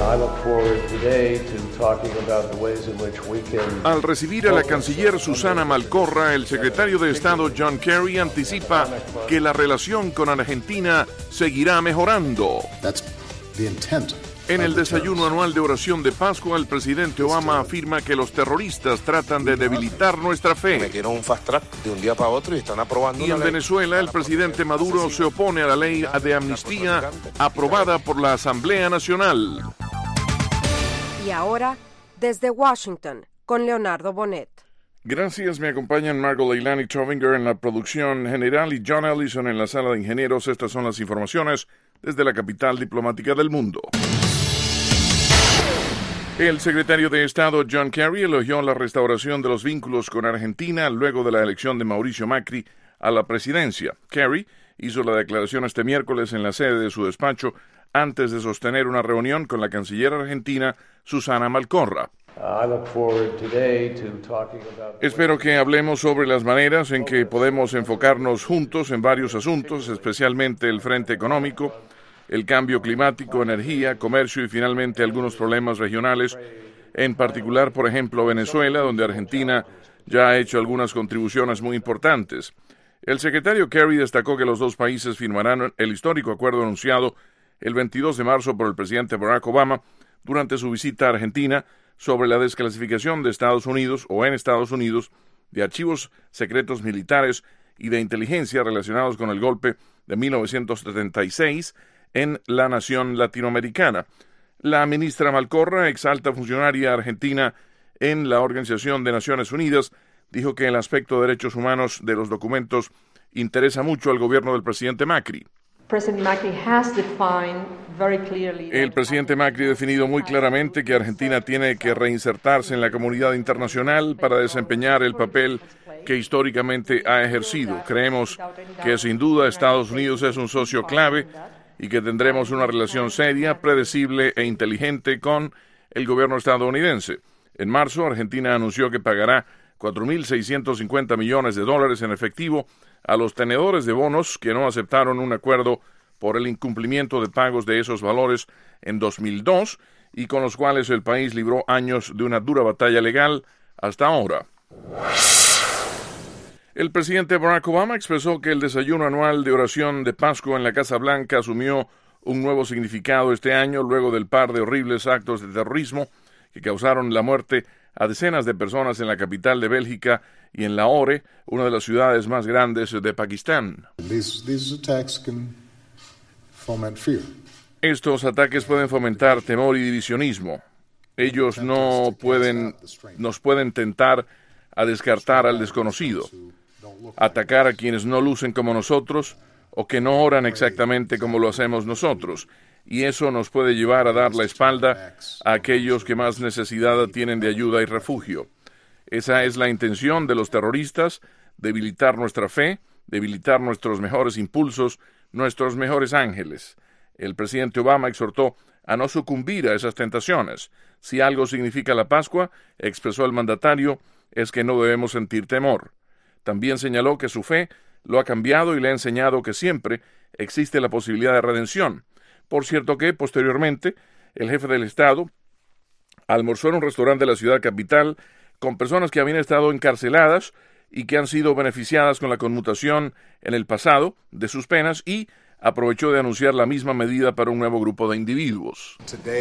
Al recibir a la canciller Susana Malcorra, el secretario de Estado John Kerry anticipa que la relación con Argentina seguirá mejorando. En el desayuno anual de oración de Pascua, el presidente Obama afirma que los terroristas tratan de debilitar nuestra fe. Metieron un fast track de un día para otro y están aprobando. Y en Venezuela, el presidente Maduro se opone a la ley de amnistía aprobada por la Asamblea Nacional. Y ahora, desde Washington, con Leonardo Bonet. Gracias, me acompañan Margot Leilani Trovinger en la producción general y John Ellison en la sala de ingenieros. Estas son las informaciones desde la capital diplomática del mundo. El secretario de Estado John Kerry elogió la restauración de los vínculos con Argentina luego de la elección de Mauricio Macri a la presidencia. Kerry hizo la declaración este miércoles en la sede de su despacho antes de sostener una reunión con la canciller argentina Susana Malcorra. Espero que hablemos sobre las maneras en que podemos enfocarnos juntos en varios asuntos, especialmente el frente económico, el cambio climático, energía, comercio y finalmente algunos problemas regionales, en particular, por ejemplo, Venezuela, donde Argentina ya ha hecho algunas contribuciones muy importantes. El secretario Kerry destacó que los dos países firmarán el histórico acuerdo anunciado el 22 de marzo por el presidente Barack Obama durante su visita a Argentina sobre la desclasificación de Estados Unidos o en Estados Unidos de archivos secretos militares y de inteligencia relacionados con el golpe de 1976 en la nación latinoamericana. La ministra Malcorra, ex alta funcionaria argentina en la Organización de Naciones Unidas, dijo que el aspecto de derechos humanos de los documentos interesa mucho al gobierno del presidente Macri. El presidente Macri ha definido muy claramente que Argentina tiene que reinsertarse en la comunidad internacional para desempeñar el papel que históricamente ha ejercido. Creemos que sin duda Estados Unidos es un socio clave y que tendremos una relación seria, predecible e inteligente con el gobierno estadounidense. En marzo, Argentina anunció que pagará $4.650 millones en efectivo a los tenedores de bonos que no aceptaron un acuerdo por el incumplimiento de pagos de esos valores en 2002 y con los cuales el país libró años de una dura batalla legal hasta ahora. El presidente Barack Obama expresó que el desayuno anual de oración de Pascua en la Casa Blanca asumió un nuevo significado este año luego del par de horribles actos de terrorismo que causaron la muerte a decenas de personas en la capital de Bélgica y en Lahore, una de las ciudades más grandes de Pakistán. Estos ataques pueden fomentar temor y divisionismo. Ellos nos pueden tentar a descartar al desconocido, atacar a quienes no lucen como nosotros o que no oran exactamente como lo hacemos nosotros, y eso nos puede llevar a dar la espalda a aquellos que más necesidad tienen de ayuda y refugio. Esa es la intención de los terroristas, debilitar nuestra fe, debilitar nuestros mejores impulsos, nuestros mejores ángeles. El presidente Obama exhortó a no sucumbir a esas tentaciones. Si algo significa la Pascua, expresó el mandatario, es que no debemos sentir temor. También señaló que su fe lo ha cambiado y le ha enseñado que siempre existe la posibilidad de redención. Por cierto que, posteriormente, el jefe del Estado almorzó en un restaurante de la ciudad capital con personas que habían estado encarceladas y que han sido beneficiadas con la conmutación en el pasado de sus penas y aprovechó de anunciar la misma medida para un nuevo grupo de individuos.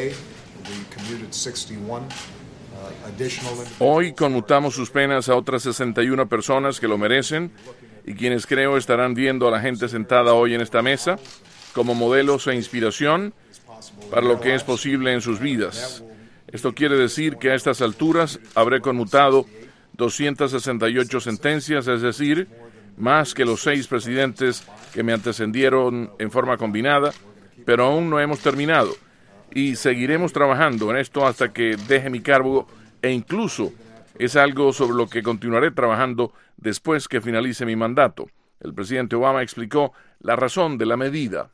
Hoy conmutamos sus penas a otras 61 personas que lo merecen y quienes creo estarán viendo a la gente sentada hoy en esta mesa como modelos e inspiración para lo que es posible en sus vidas. Esto quiere decir que a estas alturas habré conmutado 268 sentencias, es decir, más que los 6 presidentes que me antecedieron en forma combinada, pero aún no hemos terminado y seguiremos trabajando en esto hasta que deje mi cargo e incluso es algo sobre lo que continuaré trabajando después que finalice mi mandato. El presidente Obama explicó la razón de la medida.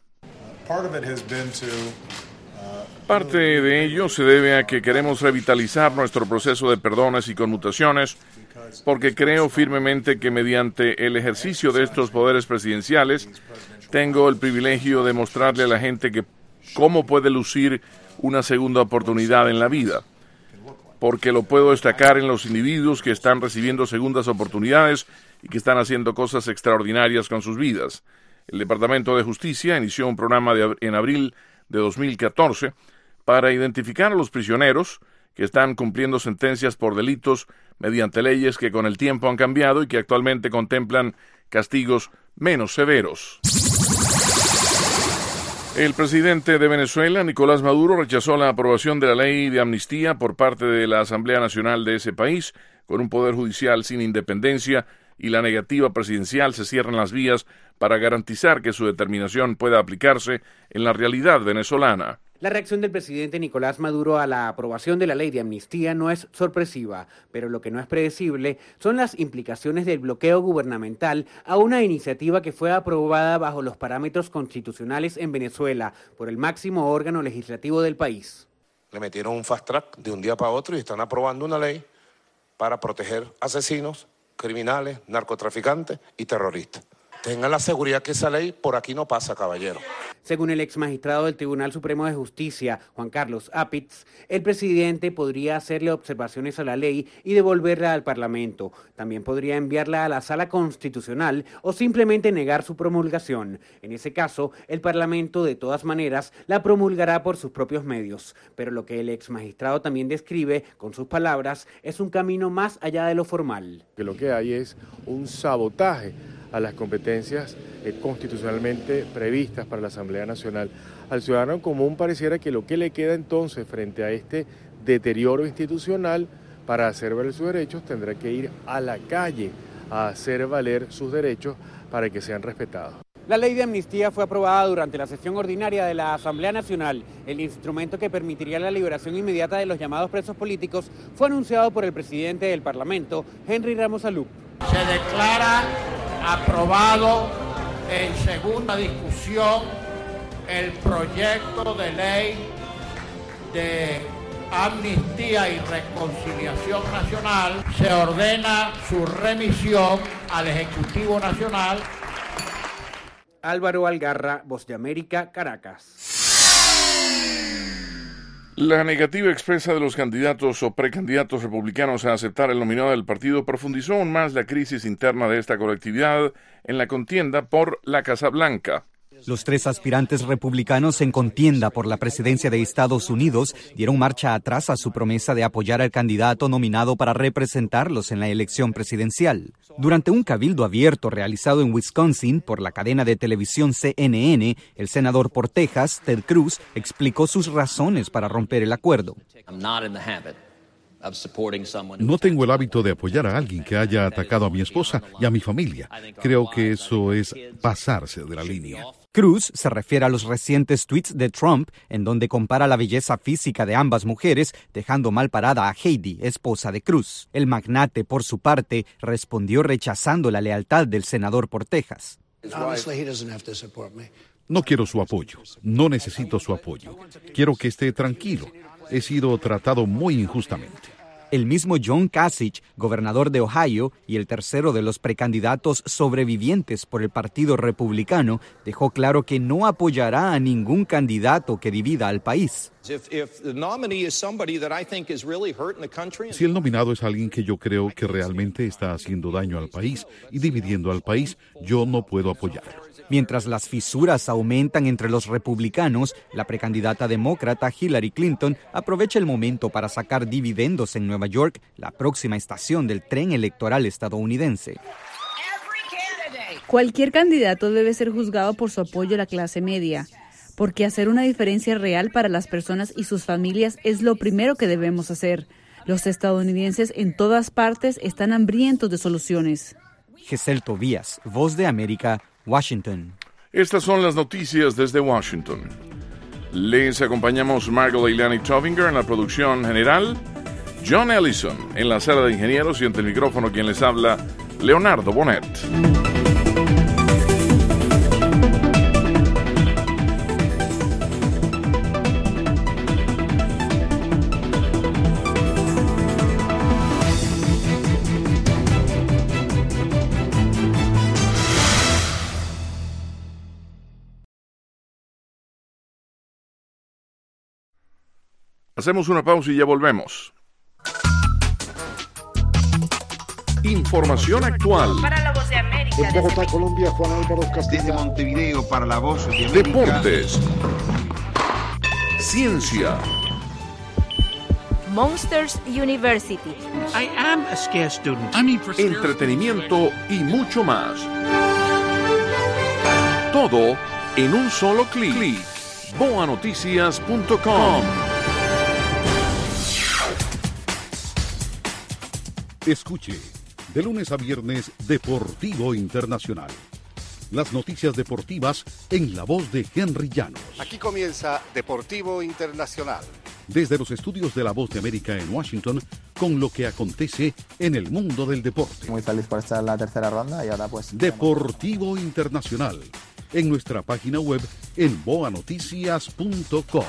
Parte de ello se debe a que queremos revitalizar nuestro proceso de perdones y conmutaciones, porque creo firmemente que mediante el ejercicio de estos poderes presidenciales tengo el privilegio de mostrarle a la gente que cómo puede lucir una segunda oportunidad en la vida, porque lo puedo destacar en los individuos que están recibiendo segundas oportunidades y que están haciendo cosas extraordinarias con sus vidas. El Departamento de Justicia inició un programa en abril de 2014 para identificar a los prisioneros que están cumpliendo sentencias por delitos mediante leyes que con el tiempo han cambiado y que actualmente contemplan castigos menos severos. El presidente de Venezuela, Nicolás Maduro, rechazó la aprobación de la ley de amnistía por parte de la Asamblea Nacional de ese país. Con un poder judicial sin independencia y la negativa presidencial, se cierran las vías para garantizar que su determinación pueda aplicarse en la realidad venezolana. La reacción del presidente Nicolás Maduro a la aprobación de la ley de amnistía no es sorpresiva, pero lo que no es predecible son las implicaciones del bloqueo gubernamental a una iniciativa que fue aprobada bajo los parámetros constitucionales en Venezuela por el máximo órgano legislativo del país. Le metieron un fast track de un día para otro y están aprobando una ley para proteger asesinos, criminales, narcotraficantes y terroristas. Tengan la seguridad que esa ley por aquí no pasa, caballero. Según el ex magistrado del Tribunal Supremo de Justicia, Juan Carlos Apitz, el presidente podría hacerle observaciones a la ley y devolverla al Parlamento. También podría enviarla a la Sala Constitucional o simplemente negar su promulgación. En ese caso, el Parlamento, de todas maneras, la promulgará por sus propios medios. Pero lo que el ex magistrado también describe, con sus palabras, es un camino más allá de lo formal. Que lo que hay es un sabotaje a las competencias constitucionalmente previstas para la Asamblea Nacional. Al ciudadano común pareciera que lo que le queda entonces frente a este deterioro institucional para hacer valer sus derechos tendrá que ir a la calle a hacer valer sus derechos para que sean respetados. La ley de amnistía fue aprobada durante la sesión ordinaria de la Asamblea Nacional. El instrumento que permitiría la liberación inmediata de los llamados presos políticos fue anunciado por el presidente del Parlamento, Henry Ramos Alup. Se declara aprobado en segunda discusión el proyecto de ley de amnistía y reconciliación nacional. Se ordena su remisión al Ejecutivo Nacional. Álvaro Algarra, Voz de América, Caracas. La negativa expresa de los candidatos o precandidatos republicanos a aceptar el nominado del partido profundizó aún más la crisis interna de esta colectividad en la contienda por la Casa Blanca. Los tres aspirantes republicanos en contienda por la presidencia de Estados Unidos dieron marcha atrás a su promesa de apoyar al candidato nominado para representarlos en la elección presidencial. Durante un cabildo abierto realizado en Wisconsin por la cadena de televisión CNN, el senador por Texas, Ted Cruz, explicó sus razones para romper el acuerdo. No tengo el hábito de apoyar a alguien que haya atacado a mi esposa y a mi familia. Creo que eso es pasarse de la línea. Cruz se refiere a los recientes tweets de Trump, en donde compara la belleza física de ambas mujeres, dejando mal parada a Heidi, esposa de Cruz. El magnate, por su parte, respondió rechazando la lealtad del senador por Texas. No quiero su apoyo. No necesito su apoyo. Quiero que esté tranquilo. He sido tratado muy injustamente. El mismo John Kasich, gobernador de Ohio y el tercero de los precandidatos sobrevivientes por el Partido Republicano, dejó claro que no apoyará a ningún candidato que divida al país. Si el nominado es alguien que yo creo que realmente está haciendo daño al país y dividiendo al país, yo no puedo apoyarlo. Mientras las fisuras aumentan entre los republicanos, la precandidata demócrata Hillary Clinton aprovecha el momento para sacar dividendos en Nueva York, la próxima estación del tren electoral estadounidense. Cualquier candidato debe ser juzgado por su apoyo a la clase media, porque hacer una diferencia real para las personas y sus familias es lo primero que debemos hacer. Los estadounidenses en todas partes están hambrientos de soluciones. Gesell Tobías, Voz de América, Washington. Estas son las noticias desde Washington. Les acompañamos Margot Leilani Tovinger en la producción general, John Ellison en la sala de ingenieros y ante el micrófono quien les habla, Leonardo Bonet. Hacemos una pausa y ya volvemos. Información actual. Para La Voz de América. En Bogotá, Colombia, Juan Álvaro Castillo. Desde Montevideo para La Voz de América. Deportes. Ciencia. Monsters University. I am a scarce student. Entretenimiento y mucho más. Todo en un solo clic. boanoticias.com. Escuche, de lunes a viernes, Deportivo Internacional. Las noticias deportivas en la voz de Henry Llanos. Aquí comienza Deportivo Internacional. Desde los estudios de La Voz de América en Washington, con lo que acontece en el mundo del deporte. Muy feliz por estar en la tercera ronda y ahora pues... Deportivo Internacional, en nuestra página web en boanoticias.com.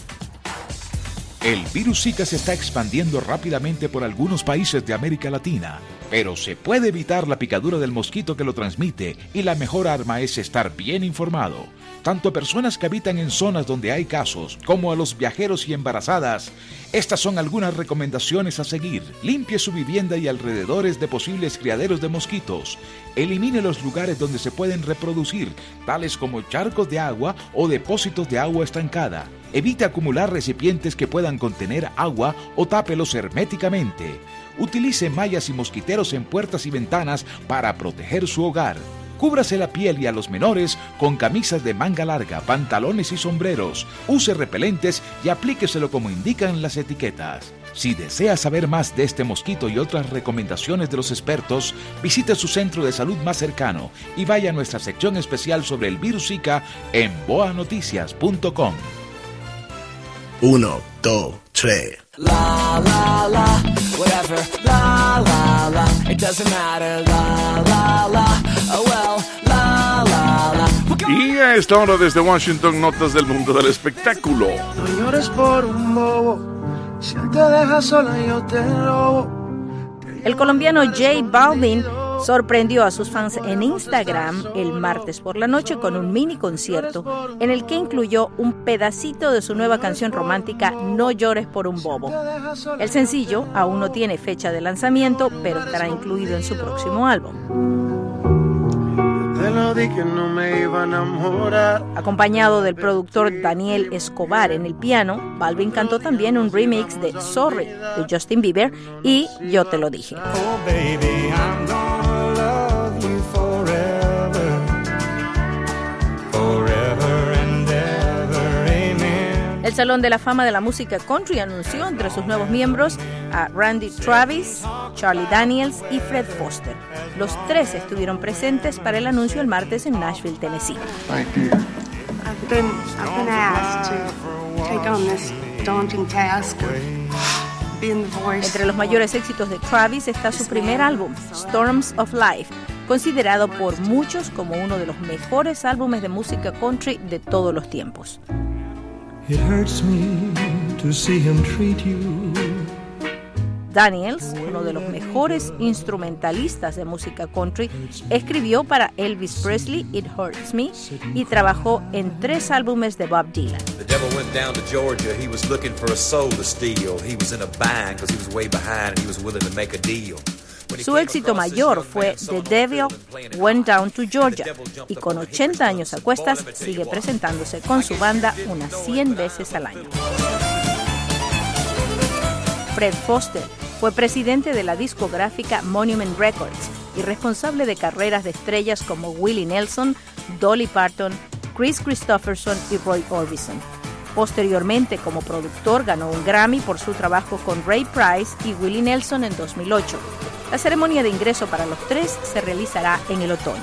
El virus Zika se está expandiendo rápidamente por algunos países de América Latina, pero se puede evitar la picadura del mosquito que lo transmite y la mejor arma es estar bien informado. Tanto a personas que habitan en zonas donde hay casos, como a los viajeros y embarazadas. Estas son algunas recomendaciones a seguir. Limpie su vivienda y alrededores de posibles criaderos de mosquitos. Elimine los lugares donde se pueden reproducir, tales como charcos de agua o depósitos de agua estancada. Evite acumular recipientes que puedan contener agua o tápelos herméticamente. Utilice mallas y mosquiteros en puertas y ventanas para proteger su hogar. Cúbrase la piel y a los menores con camisas de manga larga, pantalones y sombreros. Use repelentes y aplíqueselo como indican las etiquetas. Si desea saber más de este mosquito y otras recomendaciones de los expertos, visite su centro de salud más cercano y vaya a nuestra sección especial sobre el virus Zika en boanoticias.com. 1, 2, 3. La la la, whatever. La la la, it doesn't matter. La la la, oh well. La la la. Y a esta hora desde Washington, notas del mundo del espectáculo. No llores por un bobo, si él te deja sola yo te robo. El colombiano J Balvin sorprendió a sus fans en Instagram el martes por la noche con un mini concierto en el que incluyó un pedacito de su nueva canción romántica No llores por un bobo. El sencillo aún no tiene fecha de lanzamiento, pero estará incluido en su próximo álbum. Acompañado del productor Daniel Escobar en el piano, Balvin cantó también un remix de Sorry de Justin Bieber y Yo te lo dije. Oh baby, I'm gonna love you forever, forever and ever, amen. El Salón de la Fama de la Música Country anunció entre sus nuevos miembros a Randy Travis, Charlie Daniels y Fred Foster. Los tres estuvieron presentes para el anuncio el martes en Nashville, Tennessee. I've been asked to take on this daunting task of being the voice. Entre los mayores éxitos de Travis está su primer álbum, Storms of Life, considerado por muchos como uno de los mejores álbumes de música country de todos los tiempos. It hurts me to see him treat you. Daniels, uno de los mejores instrumentalistas de música country, escribió para Elvis Presley It Hurts Me y trabajó en 3 álbumes de Bob Dylan. The devil went down to Georgia. He was looking for a soul to steal. He was in a bind because he was way behind and he was willing to make a deal. Su éxito mayor fue The Devil Went Down to Georgia y con 80 años a cuestas sigue presentándose con su banda unas 100 veces al año. Fred Foster fue presidente de la discográfica Monument Records y responsable de carreras de estrellas como Willie Nelson, Dolly Parton, Chris Christopherson y Roy Orbison. Posteriormente, como productor, ganó un Grammy por su trabajo con Ray Price y Willie Nelson en 2008. La ceremonia de ingreso para los 3 se realizará en el otoño.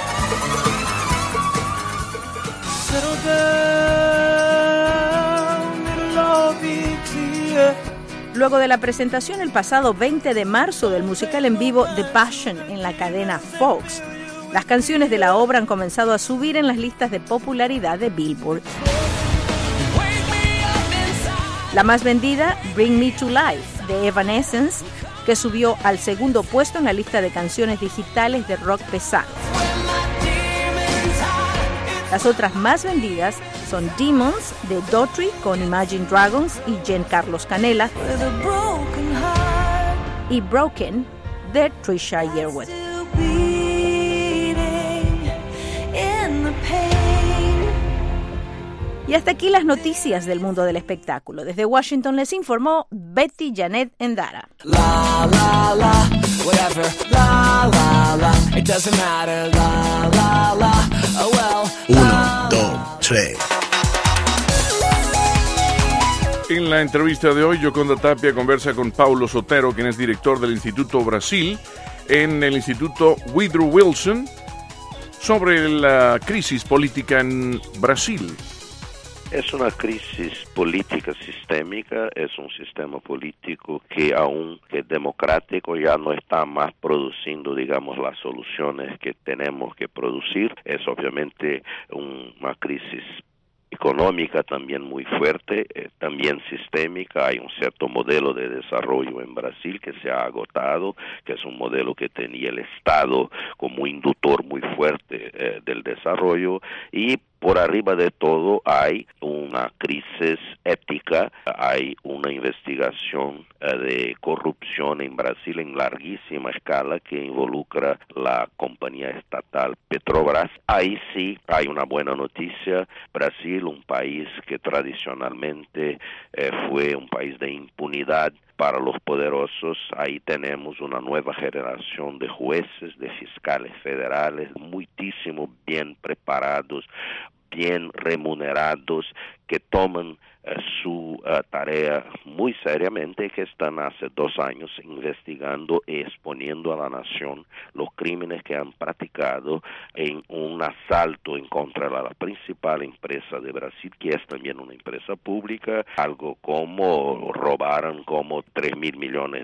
Luego de la presentación el pasado 20 de marzo del musical en vivo The Passion en la cadena Fox, las canciones de la obra han comenzado a subir en las listas de popularidad de Billboard. La más vendida, Bring Me to Life, de Evanescence, que subió al segundo puesto en la lista de canciones digitales de rock pesado. Las otras más vendidas son Demons de Daughtry con Imagine Dragons y Giancarlo Canella y Broken de Trisha Yearwood. Y hasta aquí las noticias del mundo del espectáculo. Desde Washington les informó Betty Janet Endara. La la la, whatever. La la la, it doesn't matter. La la la, oh well. 1, 2, 3. En la entrevista de hoy, Yoconda Tapia conversa con Paulo Sotero, quien es director del Instituto Brasil, en el Instituto Woodrow Wilson, sobre la crisis política en Brasil. Es una crisis política sistémica, es un sistema político que aunque democrático ya no está más produciendo, digamos, las soluciones que tenemos que producir. Es obviamente una crisis económica también muy fuerte, también sistémica. Hay un cierto modelo de desarrollo en Brasil que se ha agotado, que es un modelo que tenía el Estado como inductor muy fuerte del desarrollo, y por arriba de todo hay una crisis ética, hay una investigación de corrupción en Brasil en larguísima escala que involucra la compañía estatal Petrobras. Ahí sí hay una buena noticia. Brasil, un país que tradicionalmente fue un país de impunidad para los poderosos, ahí tenemos una nueva generación de jueces, de fiscales federales, muchísimo bien preparados, bien remunerados, que toman su tarea muy seriamente, que están hace 2 años investigando y exponiendo a la nación los crímenes que han practicado en un asalto en contra de la principal empresa de Brasil, que es también una empresa pública, algo como robaron como $3,000 millones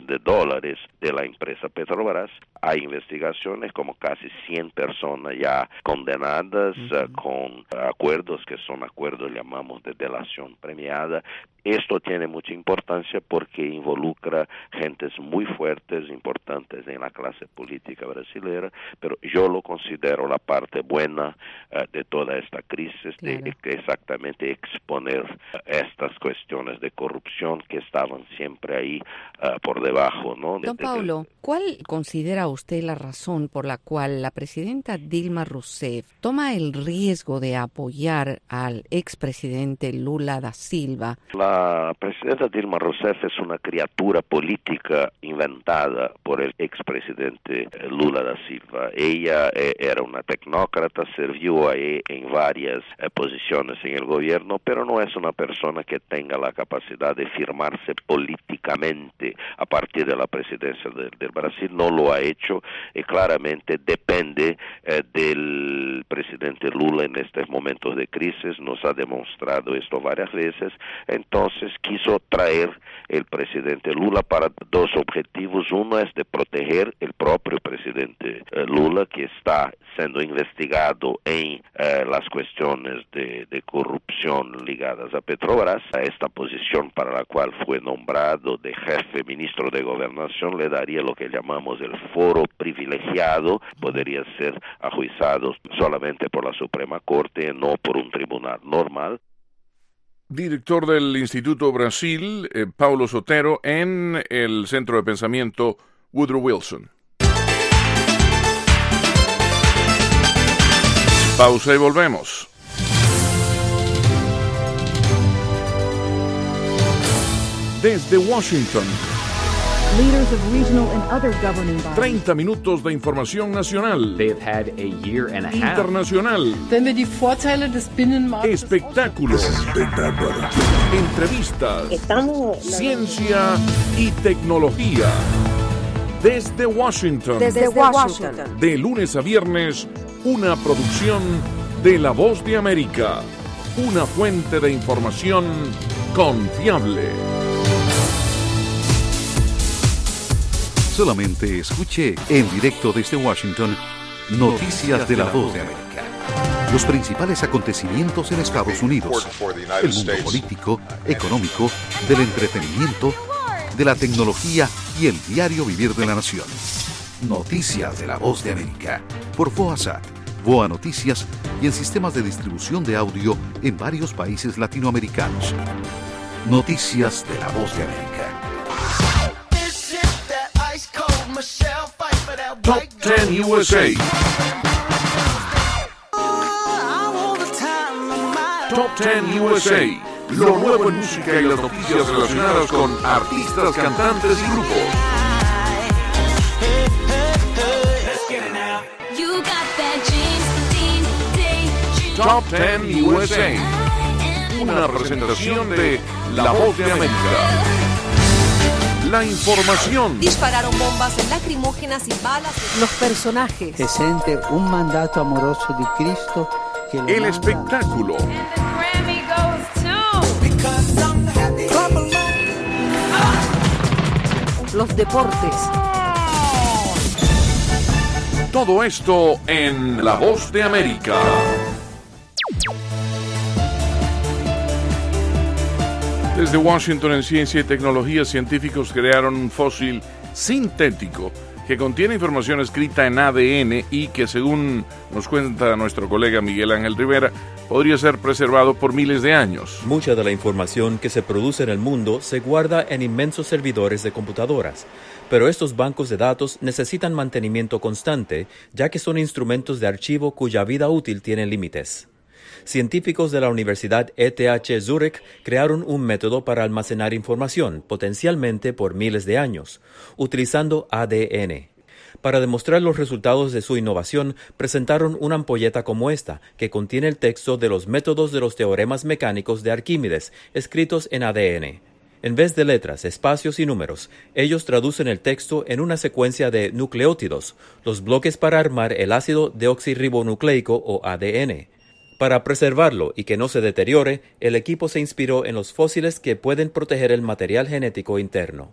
de la empresa Petrobras. Hay investigaciones como casi 100 personas ya condenadas con acuerdos que son acuerdos, llamamos, de delación premiada. Esto tiene mucha importancia porque involucra gentes muy fuertes, importantes en la clase política brasileña, pero yo lo considero la parte buena de toda esta crisis, claro, de exactamente exponer estas cuestiones de corrupción que estaban siempre ahí por debajo, ¿no? Don Paulo, ¿cuál considera usted la razón por la cual la presidenta Dilma Rousseff toma el riesgo de apoyar al expresidente Lula da Silva? La presidenta Dilma Rousseff es una criatura política inventada por el expresidente Lula da Silva. Ella era una tecnócrata, sirvió ahí en varias posiciones en el gobierno, pero no es una persona que tenga la capacidad de firmarse políticamente a partir de la presidencia del Brasil. No lo ha hecho y claramente depende del presidente Lula en estos momentos de crisis. Nos ha demostrado esto varias veces. Entonces quiso traer el presidente Lula para 2 objetivos. Uno es de proteger el propio presidente Lula, que está siendo investigado en las cuestiones de corrupción ligadas a Petrobras. A esta posición para la cual fue nombrado de jefe ministro de Gobernación le daría lo que llamamos el foro privilegiado. Podría ser ajuizado solamente por la Suprema Corte, no por un tribunal normal. Director del Instituto Brasil, Paulo Sotero, en el Centro de Pensamiento Woodrow Wilson. Pausa y volvemos. Desde Washington, 30 minutos de información nacional, internacional, espectáculos, entrevistas, ciencia y tecnología. Desde Washington, de lunes a viernes, una producción de La Voz de América, una fuente de información confiable. Solamente escuche en directo desde Washington Noticias de La Voz de América. Los principales acontecimientos en Estados Unidos, el mundo político, económico, del entretenimiento, de la tecnología y el diario vivir de la nación. Noticias de La Voz de América por FOASAT, VOA Noticias y en sistemas de distribución de audio en varios países latinoamericanos. Noticias de La Voz de América. Top 10 USA. Top 10 USA. Lo nuevo en música y las noticias relacionadas con artistas, cantantes y grupos. Top 10 USA. Una presentación de La Voz de América. La información. Dispararon bombas lacrimógenas y balas. Los personajes. Se siente un mandato amoroso de Cristo. Que el espectáculo. Los deportes. Todo esto en La Voz de América. Desde Washington, en Ciencia y Tecnología, científicos crearon un fósil sintético que contiene información escrita en ADN y que, según nos cuenta nuestro colega Miguel Ángel Rivera, podría ser preservado por miles de años. Mucha de la información que se produce en el mundo se guarda en inmensos servidores de computadoras, pero estos bancos de datos necesitan mantenimiento constante, ya que son instrumentos de archivo cuya vida útil tiene límites. Científicos de la Universidad ETH Zurich crearon un método para almacenar información, potencialmente por miles de años, utilizando ADN. Para demostrar los resultados de su innovación, presentaron una ampolleta como esta, que contiene el texto de los métodos de los teoremas mecánicos de Arquímedes, escritos en ADN. En vez de letras, espacios y números, ellos traducen el texto en una secuencia de nucleótidos, los bloques para armar el ácido deoxirribonucleico o ADN. Para preservarlo y que no se deteriore, el equipo se inspiró en los fósiles que pueden proteger el material genético interno.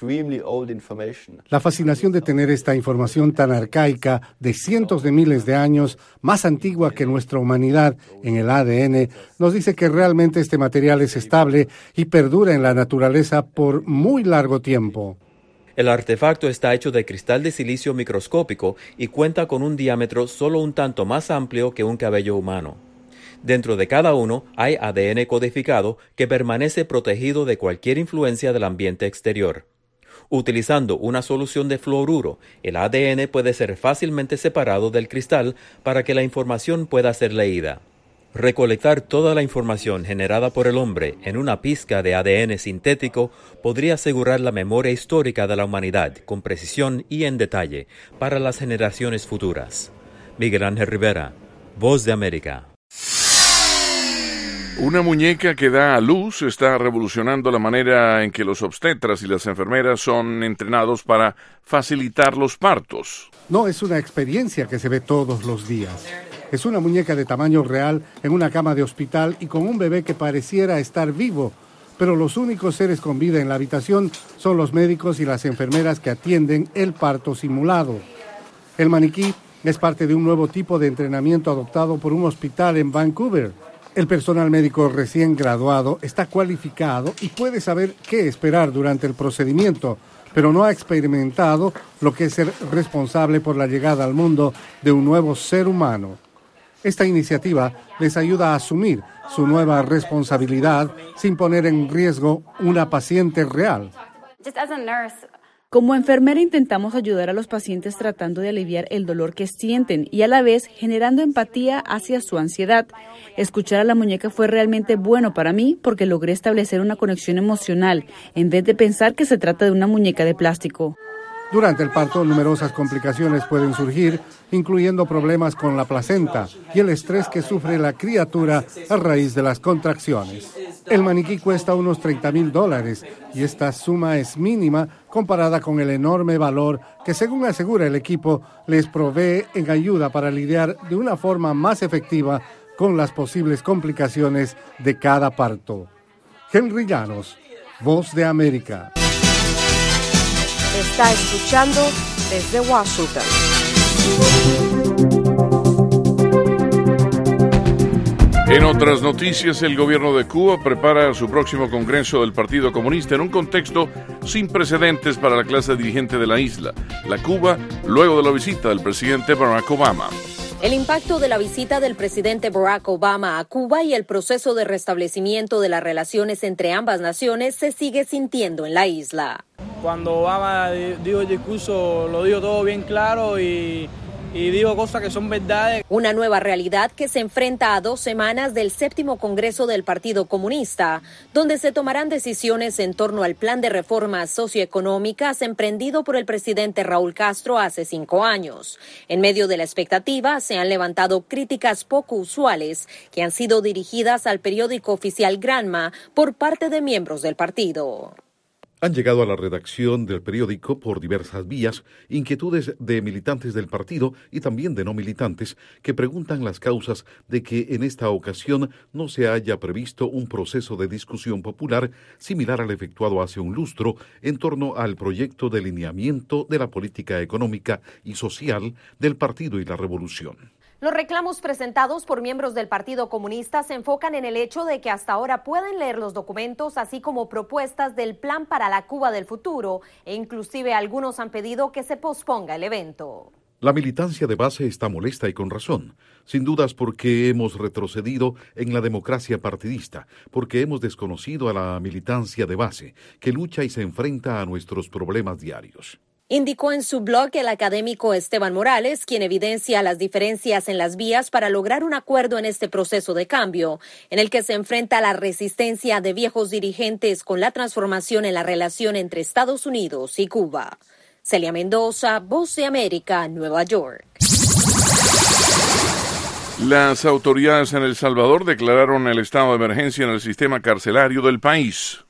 La fascinación de tener esta información tan arcaica de cientos de miles de años, más antigua que nuestra humanidad en el ADN, nos dice que realmente este material es estable y perdura en la naturaleza por muy largo tiempo. El artefacto está hecho de cristal de silicio microscópico y cuenta con un diámetro solo un tanto más amplio que un cabello humano. Dentro de cada uno hay ADN codificado que permanece protegido de cualquier influencia del ambiente exterior. Utilizando una solución de fluoruro, el ADN puede ser fácilmente separado del cristal para que la información pueda ser leída. Recolectar toda la información generada por el hombre en una pizca de ADN sintético podría asegurar la memoria histórica de la humanidad con precisión y en detalle para las generaciones futuras. Miguel Ángel Rivera, Voz de América. Una muñeca que da a luz está revolucionando la manera en que los obstetras y las enfermeras son entrenados para facilitar los partos. No es una experiencia que se ve todos los días. Es una muñeca de tamaño real en una cama de hospital y con un bebé que pareciera estar vivo, pero los únicos seres con vida en la habitación son los médicos y las enfermeras que atienden el parto simulado. El maniquí es parte de un nuevo tipo de entrenamiento adoptado por un hospital en Vancouver. El personal médico recién graduado está cualificado y puede saber qué esperar durante el procedimiento, pero no ha experimentado lo que es ser responsable por la llegada al mundo de un nuevo ser humano. Esta iniciativa les ayuda a asumir su nueva responsabilidad sin poner en riesgo una paciente real. Como enfermera intentamos ayudar a los pacientes tratando de aliviar el dolor que sienten y a la vez generando empatía hacia su ansiedad. Escuchar a la muñeca fue realmente bueno para mí porque logré establecer una conexión emocional en vez de pensar que se trata de una muñeca de plástico. Durante el parto, numerosas complicaciones pueden surgir, incluyendo problemas con la placenta y el estrés que sufre la criatura a raíz de las contracciones. El maniquí cuesta unos $30,000 y esta suma es mínima comparada con el enorme valor que, según asegura el equipo, les provee en ayuda para lidiar de una forma más efectiva con las posibles complicaciones de cada parto. Henry Llanos, Voz de América. Está escuchando desde Washington. En otras noticias, el gobierno de Cuba prepara su próximo congreso del Partido Comunista en un contexto sin precedentes para la clase dirigente de la isla, la Cuba, luego de la visita del presidente Barack Obama. El impacto de la visita del presidente Barack Obama a Cuba y el proceso de restablecimiento de las relaciones entre ambas naciones se sigue sintiendo en la isla. Cuando Obama dijo el discurso, lo dijo todo bien claro y dijo cosas que son verdades. Una nueva realidad que se enfrenta a 2 semanas del 7º Congreso del Partido Comunista, donde se tomarán decisiones en torno al plan de reformas socioeconómicas emprendido por el presidente Raúl Castro hace 5 años. En medio de la expectativa, se han levantado críticas poco usuales que han sido dirigidas al periódico oficial Granma por parte de miembros del partido. Han llegado a la redacción del periódico por diversas vías inquietudes de militantes del partido y también de no militantes que preguntan las causas de que en esta ocasión no se haya previsto un proceso de discusión popular similar al efectuado hace un lustro en torno al proyecto de lineamiento de la política económica y social del partido y la revolución. Los reclamos presentados por miembros del Partido Comunista se enfocan en el hecho de que hasta ahora pueden leer los documentos, así como propuestas del plan para la Cuba del futuro, e inclusive algunos han pedido que se posponga el evento. La militancia de base está molesta y con razón, sin dudas porque hemos retrocedido en la democracia partidista, porque hemos desconocido a la militancia de base, que lucha y se enfrenta a nuestros problemas diarios. Indicó en su blog el académico Esteban Morales, quien evidencia las diferencias en las vías para lograr un acuerdo en este proceso de cambio, en el que se enfrenta la resistencia de viejos dirigentes con la transformación en la relación entre Estados Unidos y Cuba. Celia Mendoza, Voz de América, Nueva York. Las autoridades en El Salvador declararon el estado de emergencia en el sistema carcelario del país.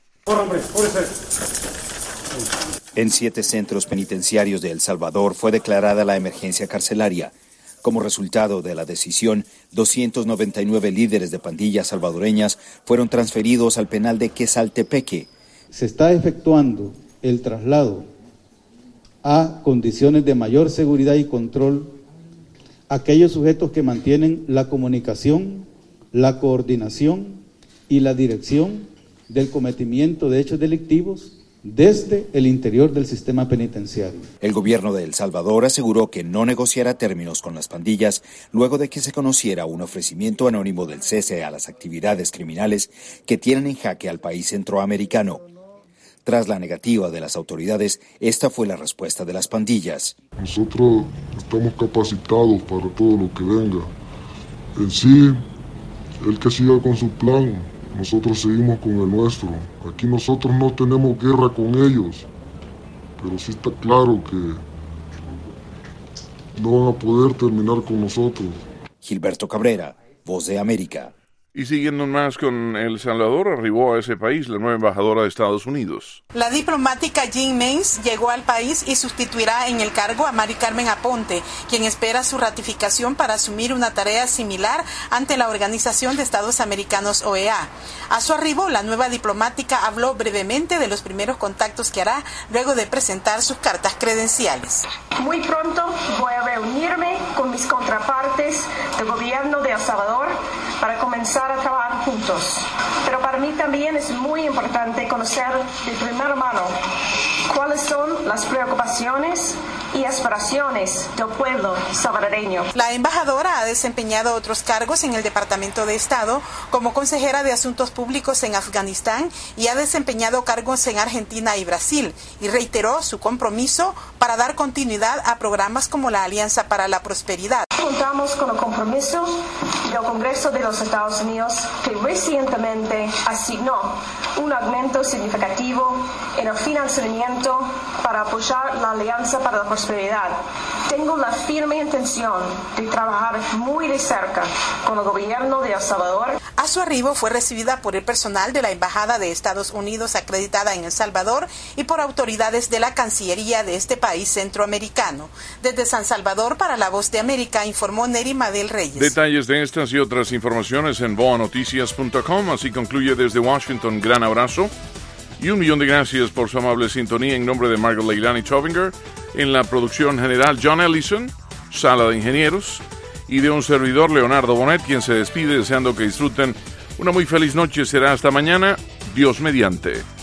En 7 centros penitenciarios de El Salvador fue declarada la emergencia carcelaria. Como resultado de la decisión, 299 líderes de pandillas salvadoreñas fueron transferidos al penal de Quesaltepeque. Se está efectuando el traslado a condiciones de mayor seguridad y control a aquellos sujetos que mantienen la comunicación, la coordinación y la dirección del cometimiento de hechos delictivos desde el interior del sistema penitenciario. El gobierno de El Salvador aseguró que no negociará términos con las pandillas luego de que se conociera un ofrecimiento anónimo del cese a las actividades criminales que tienen en jaque al país centroamericano. Tras la negativa de las autoridades, esta fue la respuesta de las pandillas. Nosotros estamos capacitados para todo lo que venga. En sí, el que siga con su plan. Nosotros seguimos con el nuestro. Aquí nosotros no tenemos guerra con ellos, pero sí está claro que no van a poder terminar con nosotros. Gilberto Cabrera, Voz de América. Y siguiendo más con El Salvador, arribó a ese país la nueva embajadora de Estados Unidos. La diplomática Jean Mains llegó al país y sustituirá en el cargo a Mari Carmen Aponte, quien espera su ratificación para asumir una tarea similar ante la Organización de Estados Americanos OEA. A su arribo, la nueva diplomática habló brevemente de los primeros contactos que hará luego de presentar sus cartas credenciales. Muy pronto voy a reunirme con mis contrapartes del gobierno de El Salvador para comenzar a trabajar juntos. Pero para mí también es muy importante conocer de primera mano cuáles son las preocupaciones y aspiraciones del pueblo salvadoreño. La embajadora ha desempeñado otros cargos en el Departamento de Estado como consejera de Asuntos Públicos en Afganistán y ha desempeñado cargos en Argentina y Brasil, y reiteró su compromiso para dar continuidad a programas como la Alianza para la Prosperidad. Contamos con el compromiso del Congreso de los Estados Unidos, que recientemente asignó un aumento significativo en el financiamiento para apoyar la Alianza para la Prosperidad. Tengo la firme intención de trabajar muy de cerca con el gobierno de El Salvador. A su arribo fue recibida por el personal de la Embajada de Estados Unidos acreditada en El Salvador y por autoridades de la Cancillería de este país centroamericano. Desde San Salvador, para La Voz de América, informó Neri Madel Reyes. Detalles de estas y otras informaciones en boanoticias.com. Así concluye desde Washington. Gran abrazo y 1.000.000 de gracias por su amable sintonía. En nombre de Margaret Leilani Chovinger, en la producción general John Ellison, sala de ingenieros, y de un servidor Leonardo Bonet, quien se despide deseando que disfruten una muy feliz noche. Será hasta mañana, Dios mediante.